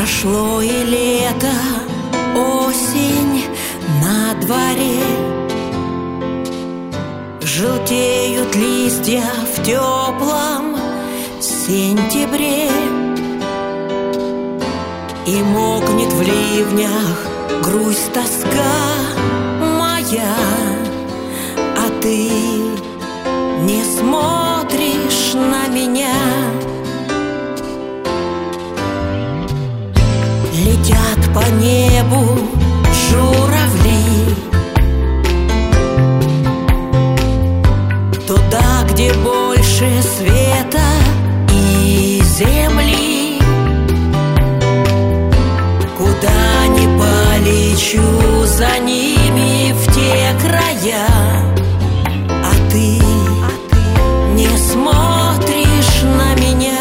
Прошло и лето, осень на дворе. Желтеют листья в теплом сентябре, и мокнет в ливнях грусть, тоска моя, а ты не смотришь на меня. Летят по небу журавли туда, где больше света и земли. Куда ни полечу за ними в те края, а ты не смотришь на меня.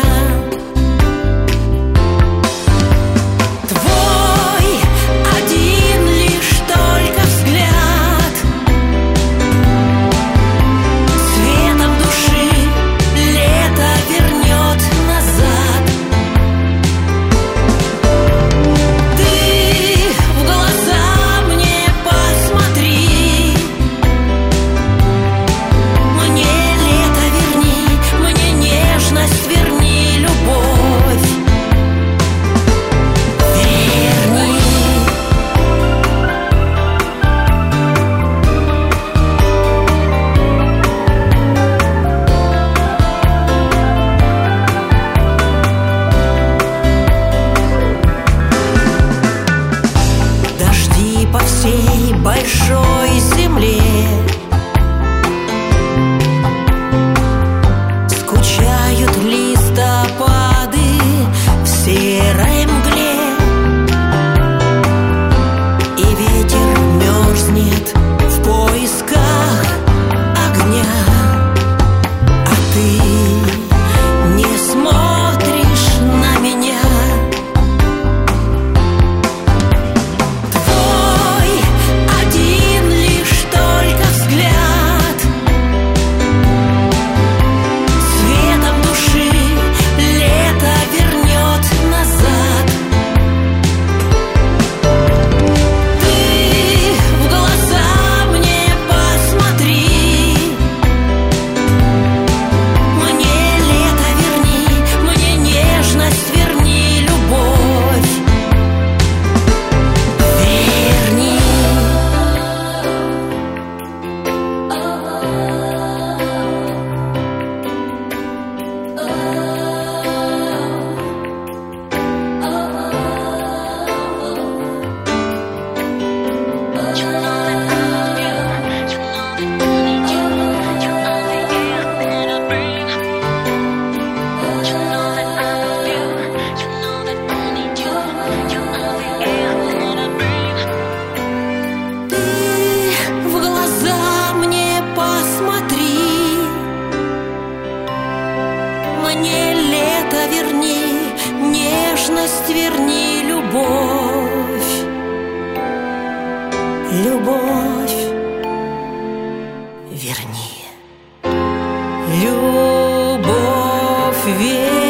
Большой земле скучают листопады в серой мгле, и ветер мерзнет в поисках огня, а ты не смотришь на меня. Мне лето верни, нежность верни, любовь, любовь верни, любовь верни.